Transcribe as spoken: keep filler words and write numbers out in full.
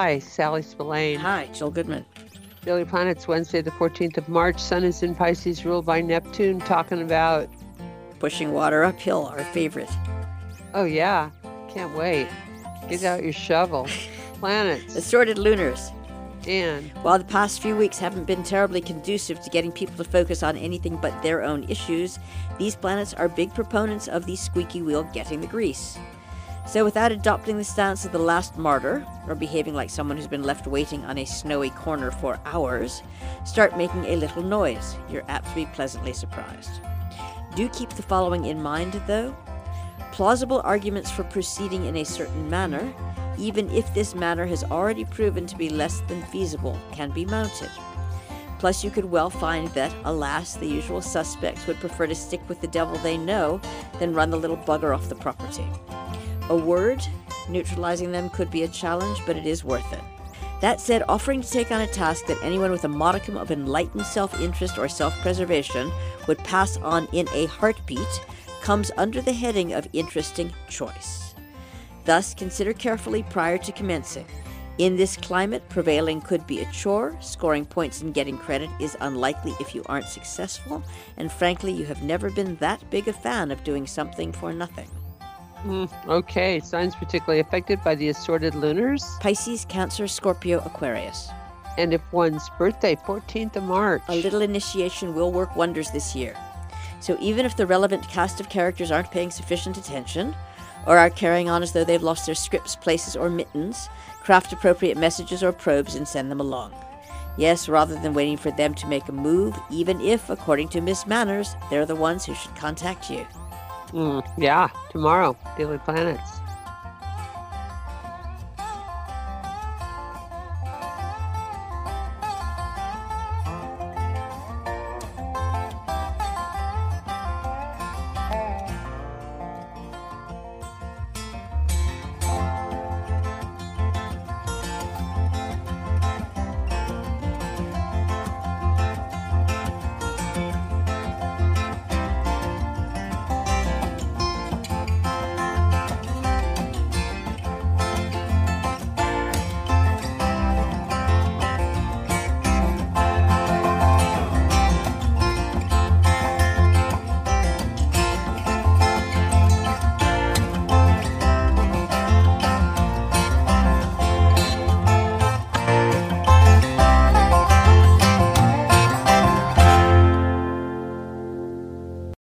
Hi, Sally Spillane. Hi, Jill Goodman. Daily Planet's Wednesday, the fourteenth of March. Sun is in Pisces, ruled by Neptune, talking about... Pushing water uphill, our favorite. Oh, yeah. Can't wait. Get out your shovel. Planets. Assorted lunars. Dan. While the past few weeks haven't been terribly conducive to getting people to focus on anything but their own issues, these planets are big proponents of the squeaky wheel getting the grease. So without adopting the stance of the last martyr, or behaving like someone who's been left waiting on a snowy corner for hours, start making a little noise. You're apt to be pleasantly surprised. Do keep the following in mind, though. Plausible arguments for proceeding in a certain manner, even if this manner has already proven to be less than feasible, can be mounted. Plus, you could well find that, alas, the usual suspects would prefer to stick with the devil they know than run the little bugger off the property. A word, neutralizing them could be a challenge, but it is worth it. That said, offering to take on a task that anyone with a modicum of enlightened self-interest or self-preservation would pass on in a heartbeat comes under the heading of interesting choice. Thus, consider carefully prior to commencing. In this climate, prevailing could be a chore, scoring points and getting credit is unlikely if you aren't successful, and frankly, you have never been that big a fan of doing something for nothing. Mm, okay, signs particularly affected by the assorted lunars? Pisces, Cancer, Scorpio, Aquarius. And if one's birthday, fourteenth of March. A little initiation will work wonders this year. So even if the relevant cast of characters aren't paying sufficient attention, or are carrying on as though they've lost their scripts, places, or mittens, craft appropriate messages or probes and send them along. Yes, rather than waiting for them to make a move, even if, according to Miss Manners, they're the ones who should contact you. Mm, yeah, tomorrow, Daily Planets.